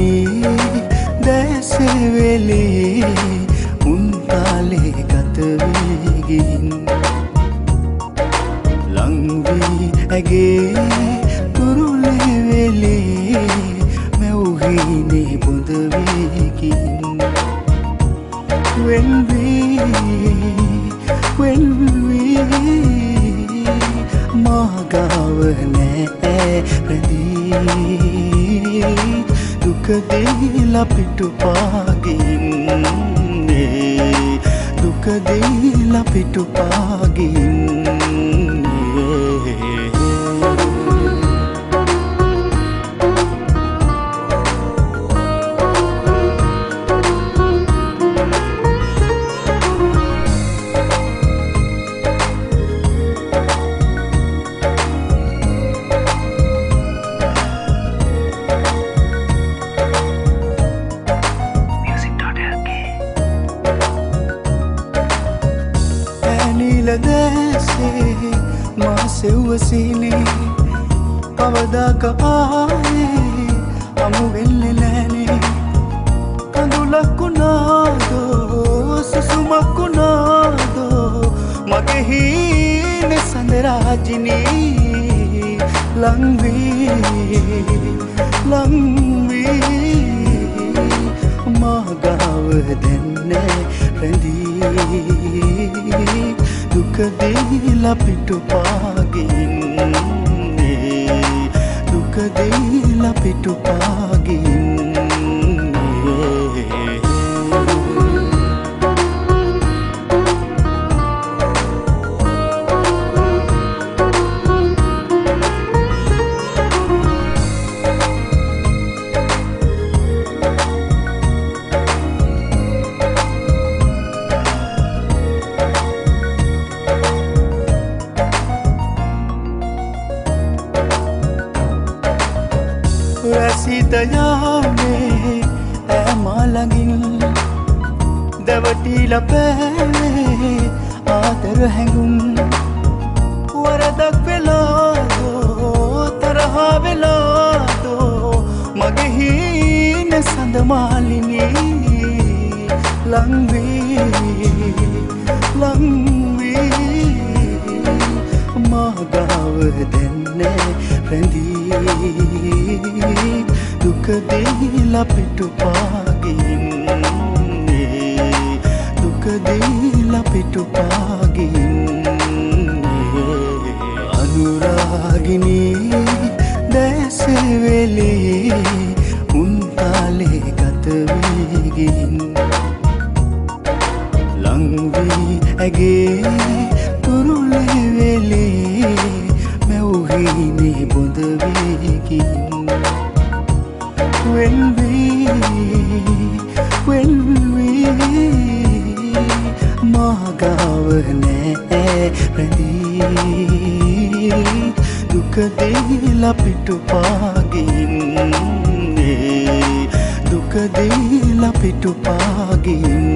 දැසෙවෙලේ උන් කාලේ ගත වේගින් ලං වී ඇගේ කුරුලේ වෙලේ මැවුහිනේ බොඳ වේගින් when we මාගාව නෑ රැඳී දුක දීලා පිටුපාගින්නේ දුක දීලා පිටුපාගින්නේ දැසේ මා සෙව්වසිනේ කවදාක ආයේ අමු වෙන්නේ නැනේ කඳුලක් උනාදෝ සුසුමක් උනාදෝ මගේ හීනේ සඳරාජිනී ලං වී මාගාව දැන්නේ රැඳී දුක දීලා පිටුපාගින්නේ දුක දීලා පිටුපාගින්නේ රැසිතයානේ ඇමලගින් දැවටිලා පෑවේ ආදර හැඟුම් වරදක් වෙලාදෝ තරහා වෙලාදෝ මගේ හීන සඳමාලිනී ලං වී මාගාව දැන්නේ රැඳී දුක දීලා පිටුපාගින්නේ දුක දීලා පිටුපාගින්නේ අනුරාගිනී දැසෙවෙලේ උන් කාලේ ගත වේගින් ලං වී ඇගේ කුරුලේ වෙලේ මැවුහිනේ බොඳ වේගින් when we මාගාව නෑ රැඳී දුක දීලා පිටුපාගින්නේ දුක දීලා පිටුපාගින්නේ